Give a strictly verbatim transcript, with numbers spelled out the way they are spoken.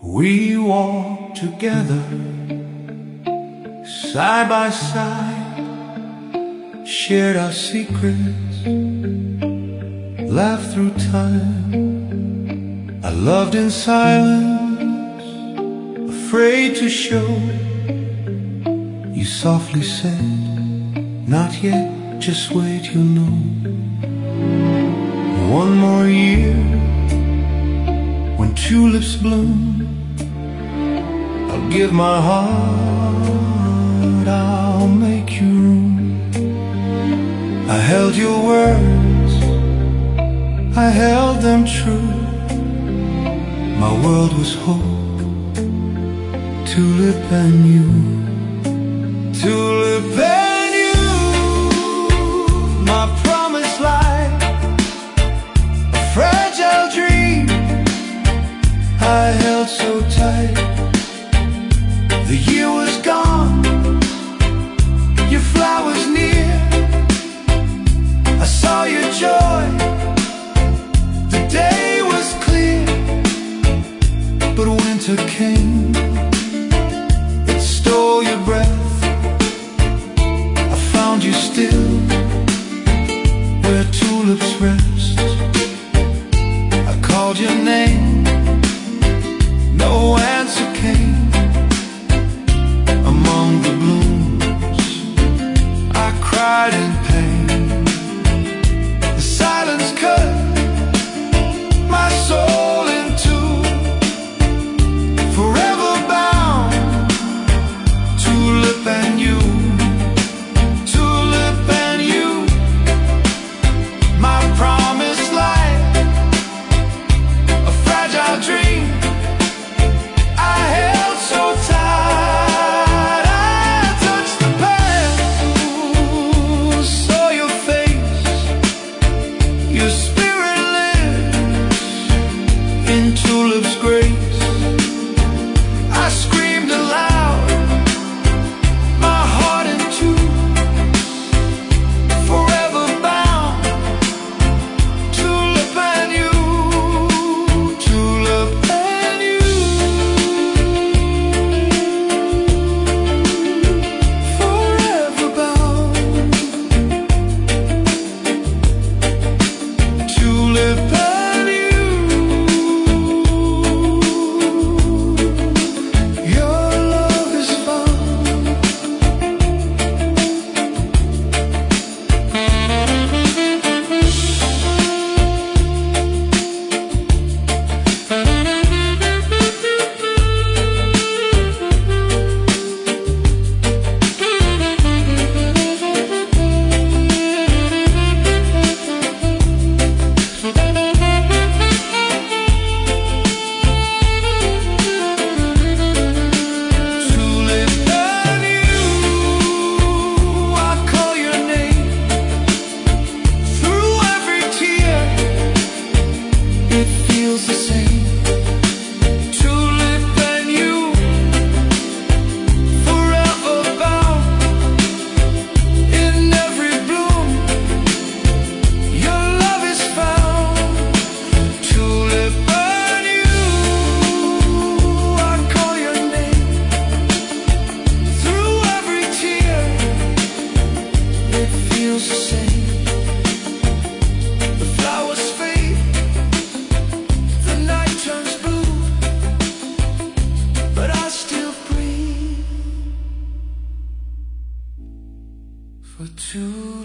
We walked together, side by side, shared our secrets, laughed through time. I loved in silence, afraid to show. You softly said, not yet, just wait, you'll know. One more year, when tulips bloom, I'll give my heart, I'll make you room. I held your words, I held them true. My world was hope, tulip and you. Tulip and you, my promised life, a fragile dream I held so tight. The year was gone, your flowers near. I saw your joy, the day was clear. But winter came, it stole your breath. I found you still, where tulips rest. I called your name, no answer came. Among the blooms, I cried in pain. The silence cut my soul in two. Forever bound, tulip and you. Tulip and you, my promised life, a fragile dream I held so tight. I touched the past, saw your face, your spirit lives in tulips' grace. I screamed aloud, my heart in two. Forever bound, tulip and you. Tulip and you. Forever bound, tulip and you. Your love is found. Tulip and you, I call your name. Through every tear, it feels the same. Tulip and you, forever bound. In every bloom, your love is found. Tulip and you, I call your name. Through every tear, it feels the same. The flowers fade, the night turns blue, but I still breathe for two.